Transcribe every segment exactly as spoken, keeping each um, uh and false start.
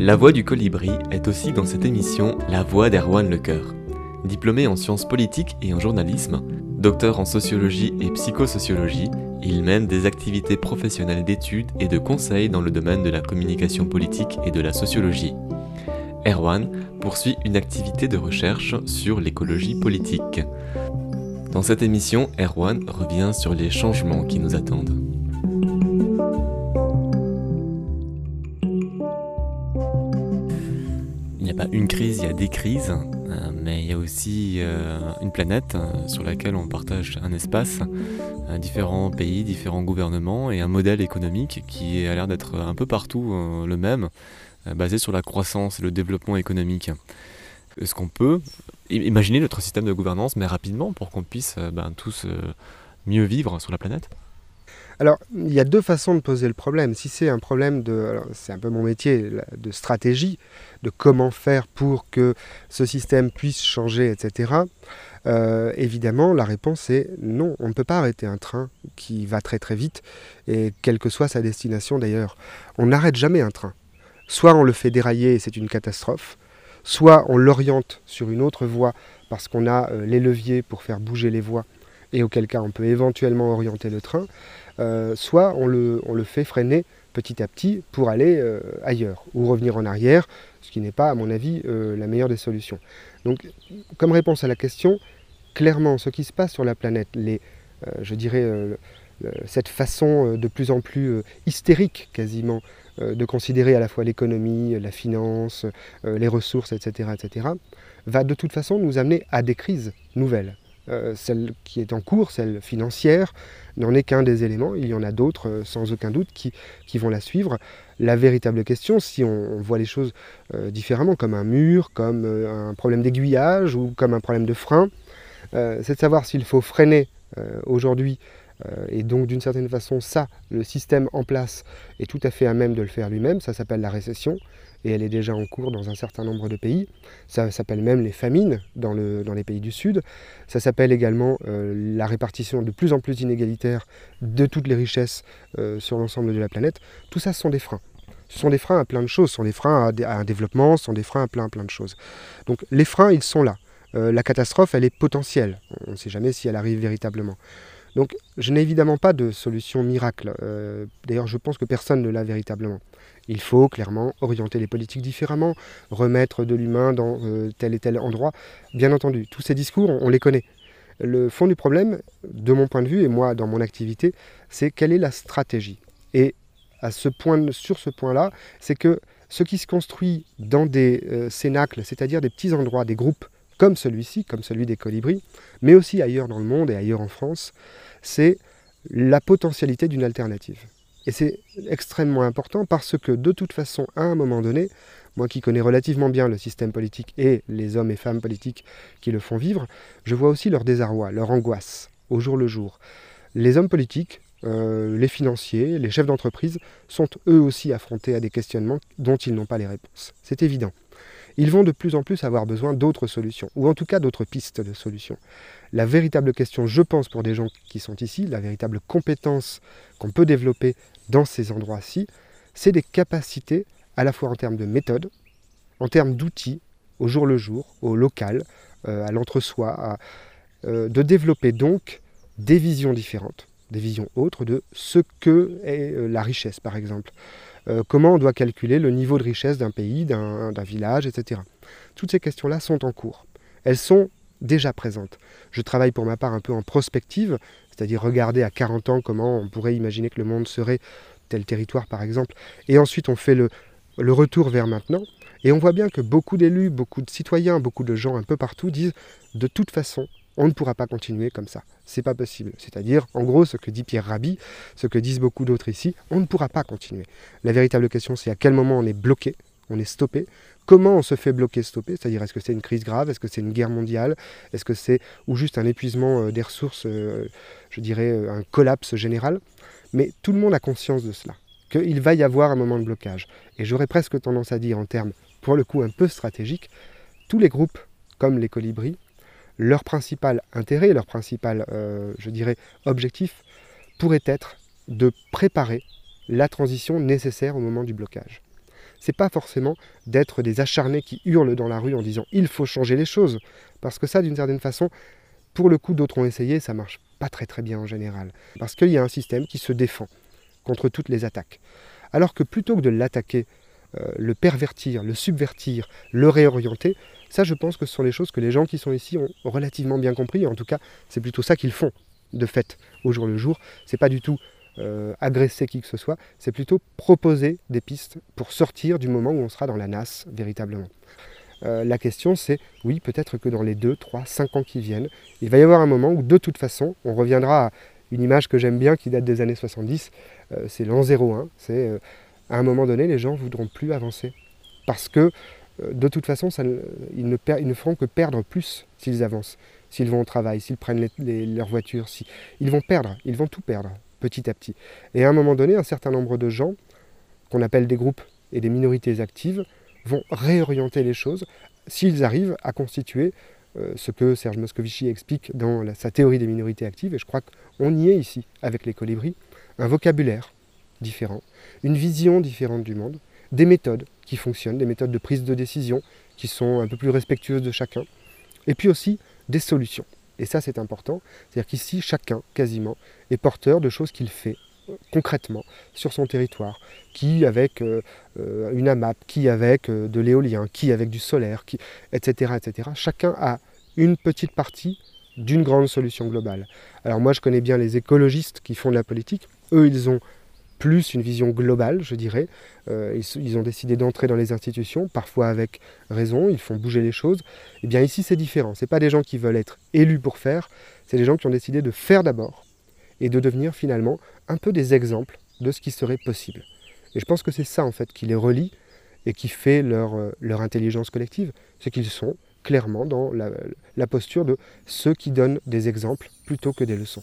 La voix du colibri est aussi dans cette émission la voix d'Erwan Lecoeur. Diplômé en sciences politiques et en journalisme, docteur en sociologie et psychosociologie, il mène des activités professionnelles d'études et de conseil dans le domaine de la communication politique et de la sociologie. Erwan poursuit une activité de recherche sur l'écologie politique. Dans cette émission, Erwan revient sur les changements qui nous attendent. Il n'y a pas une crise, il y a des crises, euh, mais il y a aussi euh, une planète euh, sur laquelle on partage un espace, euh, différents pays, différents gouvernements et un modèle économique qui a l'air d'être un peu partout euh, le même, euh, basé sur la croissance et le développement économique. Est-ce qu'on peut imaginer notre système de gouvernance, mais rapidement, pour qu'on puisse euh, ben, tous euh, mieux vivre sur la planète ? Alors, il y a deux façons de poser le problème. Si c'est un problème de, alors, c'est un peu mon métier, de stratégie, de comment faire pour que ce système puisse changer, et cetera. Euh, évidemment, la réponse est non. On ne peut pas arrêter un train qui va très très vite, et quelle que soit sa destination d'ailleurs. On n'arrête jamais un train. Soit on le fait dérailler et c'est une catastrophe, soit on l'oriente sur une autre voie parce qu'on a euh, les leviers pour faire bouger les voies, et auquel cas on peut éventuellement orienter le train. Euh, soit on le, on le fait freiner petit à petit pour aller euh, ailleurs ou revenir en arrière, ce qui n'est pas, à mon avis, euh, la meilleure des solutions. Donc, comme réponse à la question, clairement, ce qui se passe sur la planète, les, euh, je dirais, euh, le, cette façon euh, de plus en plus euh, hystérique, quasiment, euh, de considérer à la fois l'économie, la finance, euh, les ressources, et cetera, et cetera, va de toute façon nous amener à des crises nouvelles. Euh, celle qui est en cours, celle financière, n'en est qu'un des éléments. Il y en a d'autres, euh, sans aucun doute, qui, qui vont la suivre. La véritable question, si on, on voit les choses euh, différemment, comme un mur, comme euh, un problème d'aiguillage ou comme un problème de frein, euh, c'est de savoir s'il faut freiner euh, aujourd'hui. Euh, et donc, d'une certaine façon, ça, le système en place est tout à fait à même de le faire lui-même. Ça s'appelle la récession. Et elle est déjà en cours dans un certain nombre de pays. Ça s'appelle même les famines dans, le, dans les pays du Sud. Ça s'appelle également euh, la répartition de plus en plus inégalitaire de toutes les richesses euh, sur l'ensemble de la planète. Tout ça, ce sont des freins. Ce sont des freins à plein de choses. Ce sont des freins à, à un développement, ce sont des freins à plein, plein de choses. Donc les freins, ils sont là. Euh, la catastrophe, elle est potentielle. On ne sait jamais si elle arrive véritablement. Donc je n'ai évidemment pas de solution miracle. Euh, d'ailleurs, je pense que personne ne l'a véritablement. Il faut clairement orienter les politiques différemment, remettre de l'humain dans euh, tel et tel endroit. Bien entendu, tous ces discours, on, on les connaît. Le fond du problème, de mon point de vue, et moi dans mon activité, c'est quelle est la stratégie. Et à ce point, sur ce point-là, c'est que ce qui se construit dans des euh, cénacles, c'est-à-dire des petits endroits, des groupes, comme celui-ci, comme celui des colibris, mais aussi ailleurs dans le monde et ailleurs en France, c'est la potentialité d'une alternative. Et c'est extrêmement important parce que de toute façon, à un moment donné, moi qui connais relativement bien le système politique et les hommes et femmes politiques qui le font vivre, je vois aussi leur désarroi, leur angoisse, au jour le jour. Les hommes politiques, euh, les financiers, les chefs d'entreprise sont eux aussi affrontés à des questionnements dont ils n'ont pas les réponses. C'est évident. Ils vont de plus en plus avoir besoin d'autres solutions, ou en tout cas d'autres pistes de solutions. La véritable question, je pense, pour des gens qui sont ici, la véritable compétence qu'on peut développer dans ces endroits-ci, c'est des capacités à la fois en termes de méthode, en termes d'outils, au jour le jour, au local, euh, à l'entre-soi, à, euh, de développer donc des visions différentes, des visions autres de ce que est euh, la richesse, par exemple. Euh, comment on doit calculer le niveau de richesse d'un pays, d'un, d'un village, et cetera. Toutes ces questions-là sont en cours. Elles sont déjà présentes. Je travaille pour ma part un peu en prospective, c'est-à-dire regarder à quarante ans comment on pourrait imaginer que le monde serait tel territoire, par exemple, et ensuite on fait le, le retour vers maintenant, et on voit bien que beaucoup d'élus, beaucoup de citoyens, beaucoup de gens un peu partout disent de toute façon, on ne pourra pas continuer comme ça. C'est pas possible. C'est-à-dire, en gros, ce que dit Pierre Rabhi, ce que disent beaucoup d'autres ici, on ne pourra pas continuer. La véritable question, c'est à quel moment on est bloqué, on est stoppé. Comment on se fait bloquer, stopper ? C'est-à-dire, est-ce que c'est une crise grave ? Est-ce que c'est une guerre mondiale ? Est-ce que c'est ou juste un épuisement euh, des ressources, euh, je dirais, euh, un collapse général ? Mais tout le monde a conscience de cela, qu'il va y avoir un moment de blocage. Et j'aurais presque tendance à dire, en termes, pour le coup, un peu stratégiques, tous les groupes, comme les colibris, leur principal intérêt, leur principal, euh, je dirais, objectif pourrait être de préparer la transition nécessaire au moment du blocage. c'est pas forcément d'être des acharnés qui hurlent dans la rue en disant « il faut changer les choses ». Parce que ça, d'une certaine façon, pour le coup, d'autres ont essayé, ça marche pas très très bien en général. Parce qu'il y a un système qui se défend contre toutes les attaques. Alors que plutôt que de l'attaquer, euh, le pervertir, le subvertir, le réorienter, ça je pense que ce sont les choses que les gens qui sont ici ont relativement bien compris. En tout cas, c'est plutôt ça qu'ils font de fait au jour le jour. C'est pas du tout euh, agresser qui que ce soit, c'est plutôt proposer des pistes pour sortir du moment où on sera dans la nasse véritablement. Euh, la question c'est, oui, peut-être que dans les deux, trois, cinq ans qui viennent, il va y avoir un moment où de toute façon, on reviendra à une image que j'aime bien qui date des années soixante-dix, euh, c'est l'an zéro un, c'est euh, à un moment donné, les gens ne voudront plus avancer. Parce que euh, de toute façon, ça, ils, ne per, ils ne feront que perdre plus s'ils avancent, s'ils vont au travail, s'ils prennent les, les, leur voiture, si, ils vont perdre, ils vont tout perdre petit à petit. Et à un moment donné, un certain nombre de gens, qu'on appelle des groupes et des minorités actives, vont réorienter les choses s'ils arrivent à constituer euh, ce que Serge Moscovici explique dans la, sa théorie des minorités actives, et je crois qu'on y est ici avec les colibris, un vocabulaire différent, une vision différente du monde, des méthodes qui fonctionnent, des méthodes de prise de décision qui sont un peu plus respectueuses de chacun, et puis aussi des solutions. Et ça c'est important, c'est-à-dire qu'ici chacun quasiment est porteur de choses qu'il fait concrètement sur son territoire, qui avec euh, une AMAP, qui avec euh, de l'éolien, qui avec du solaire, qui, et cetera, et cetera. Chacun a une petite partie d'une grande solution globale. Alors moi je connais bien les écologistes qui font de la politique, eux ils ont plus une vision globale, je dirais. Euh, ils, ils ont décidé d'entrer dans les institutions, parfois avec raison, ils font bouger les choses. Et bien ici c'est différent, c'est pas des gens qui veulent être élus pour faire, c'est des gens qui ont décidé de faire d'abord, et de devenir finalement un peu des exemples de ce qui serait possible. Et je pense que c'est ça en fait qui les relie et qui fait leur, leur intelligence collective, c'est qu'ils sont clairement dans la, la posture de ceux qui donnent des exemples plutôt que des leçons.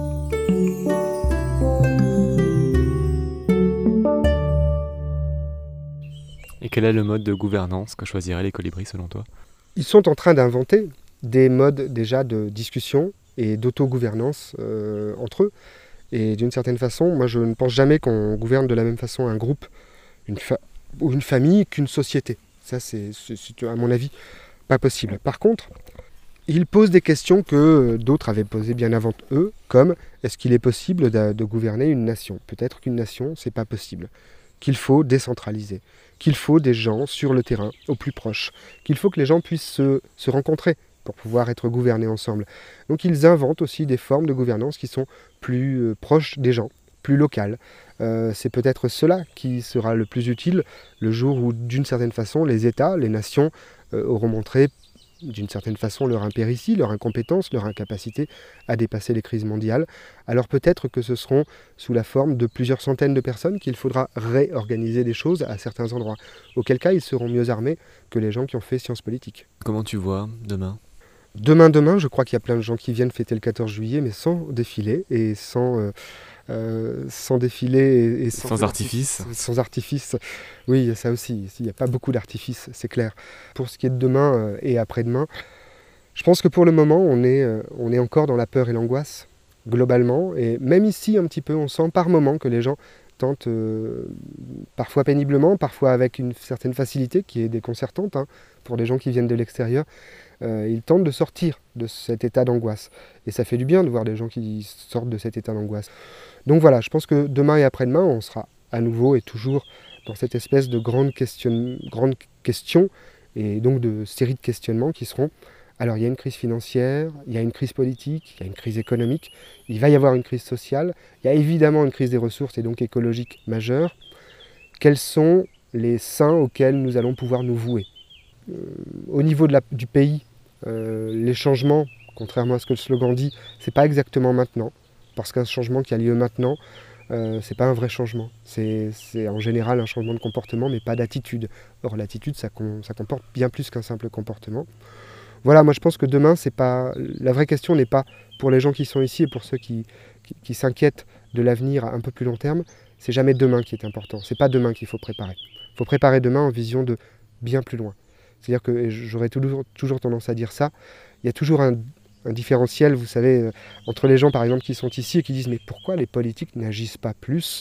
Et quel est le mode de gouvernance que choisiraient les colibris selon toi ? Ils sont en train d'inventer des modes déjà de discussion et d'autogouvernance euh, entre eux. Et d'une certaine façon, moi je ne pense jamais qu'on gouverne de la même façon un groupe une fa- ou une famille qu'une société. Ça c'est, c'est, c'est à mon avis pas possible. Par contre, ils posent des questions que d'autres avaient posées bien avant eux, comme est-ce qu'il est possible de, de gouverner une nation ? Peut-être qu'une nation, c'est pas possible. Qu'il faut décentraliser, qu'il faut des gens sur le terrain, au plus proche, qu'il faut que les gens puissent se, se rencontrer pour pouvoir être gouvernés ensemble. Donc ils inventent aussi des formes de gouvernance qui sont plus euh, proches des gens, plus locales. Euh, c'est peut-être cela qui sera le plus utile le jour où, d'une certaine façon, les États, les nations euh, auront montré d'une certaine façon leur impéritie, leur incompétence, leur incapacité à dépasser les crises mondiales. Alors peut-être que ce seront sous la forme de plusieurs centaines de personnes qu'il faudra réorganiser des choses à certains endroits. Auquel cas, ils seront mieux armés que les gens qui ont fait sciences politiques. Comment tu vois demain ? Demain, demain, je crois qu'il y a plein de gens qui viennent fêter le quatorze juillet, mais sans défilé et sans, euh, euh, sans défilé et, et sans, sans artifice. Sans artifice, oui, il y a ça aussi. Il n'y a pas beaucoup d'artifice, c'est clair. Pour ce qui est de demain euh, et après-demain, je pense que pour le moment, on est, euh, on est encore dans la peur et l'angoisse, globalement. Et même ici, un petit peu, on sent par moments que les gens tentent, euh, parfois péniblement, parfois avec une certaine facilité qui est déconcertante hein, pour les gens qui viennent de l'extérieur. Euh, ils tentent de sortir de cet état d'angoisse. Et ça fait du bien de voir des gens qui sortent de cet état d'angoisse. Donc voilà, je pense que demain et après-demain, on sera à nouveau et toujours dans cette espèce de grande question, grande question et donc de série de questionnements qui seront, alors il y a une crise financière, il y a une crise politique, il y a une crise économique, il va y avoir une crise sociale, il y a évidemment une crise des ressources et donc écologique majeure. Quels sont les seins auxquels nous allons pouvoir nous vouer ? Euh, au niveau de la, du pays, euh, les changements, contrairement à ce que le slogan dit, c'est pas exactement maintenant, parce qu'un changement qui a lieu maintenant, euh, c'est pas un vrai changement. C'est, c'est en général un changement de comportement, mais pas d'attitude. Or l'attitude, ça, com- ça comporte bien plus qu'un simple comportement. Voilà, moi je pense que demain, c'est pas la vraie question n'est pas pour les gens qui sont ici et pour ceux qui, qui, qui s'inquiètent de l'avenir à un peu plus long terme, c'est jamais demain qui est important. C'est pas demain qu'il faut préparer. Il faut préparer demain en vision de bien plus loin. C'est-à-dire que j'aurais toujours, toujours tendance à dire ça. Il y a toujours un, un différentiel, vous savez, euh, entre les gens par exemple qui sont ici et qui disent mais pourquoi les politiques n'agissent pas plus ?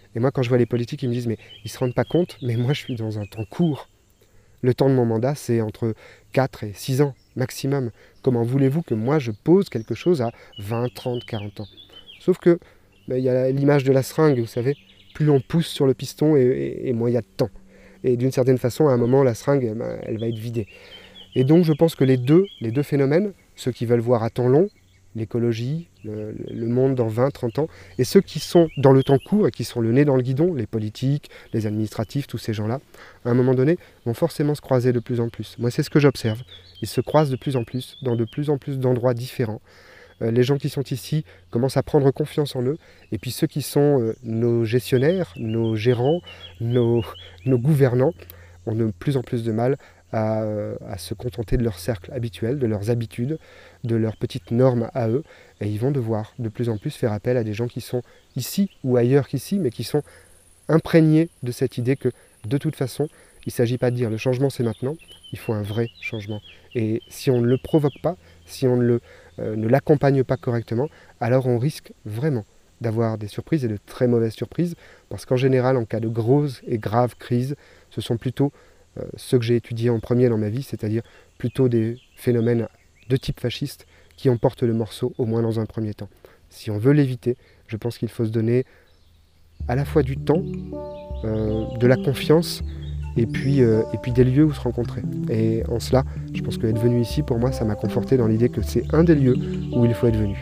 Et moi, quand je vois les politiques, ils me disent, mais ils ne se rendent pas compte, mais moi, je suis dans un temps court. Le temps de mon mandat, c'est entre quatre et six ans, maximum. Comment voulez-vous que moi, je pose quelque chose à vingt, trente, quarante ans? Sauf que, ben, il y a l'image de la seringue, vous savez. Plus on pousse sur le piston, et, et, et moins il y a de temps. Et d'une certaine façon, à un moment, la seringue, ben, elle va être vidée. Et donc, je pense que les deux, les deux phénomènes, ceux qui veulent voir à temps long, l'écologie, le, le monde dans vingt, trente ans, et ceux qui sont dans le temps court et qui sont le nez dans le guidon, les politiques, les administratifs, tous ces gens-là, à un moment donné, vont forcément se croiser de plus en plus. Moi, c'est ce que j'observe. Ils se croisent de plus en plus, dans de plus en plus d'endroits différents. Euh, les gens qui sont ici commencent à prendre confiance en eux, et puis ceux qui sont euh, nos gestionnaires, nos gérants, nos, nos gouvernants, ont de plus en plus de mal À, à se contenter de leur cercle habituel, de leurs habitudes, de leurs petites normes à eux, et ils vont devoir de plus en plus faire appel à des gens qui sont ici ou ailleurs qu'ici, mais qui sont imprégnés de cette idée que de toute façon, il ne s'agit pas de dire le changement c'est maintenant, il faut un vrai changement. Et si on ne le provoque pas, si on ne, le, euh, ne l'accompagne pas correctement, alors on risque vraiment d'avoir des surprises et de très mauvaises surprises, parce qu'en général, en cas de grosses et graves crises, ce sont plutôt Euh, ceux que j'ai étudiés en premier dans ma vie, c'est-à-dire plutôt des phénomènes de type fasciste qui emportent le morceau, au moins dans un premier temps. Si on veut l'éviter, je pense qu'il faut se donner à la fois du temps, euh, de la confiance, et puis, euh, et puis des lieux où se rencontrer. Et en cela, je pense qu'être venu ici, pour moi, ça m'a conforté dans l'idée que c'est un des lieux où il faut être venu.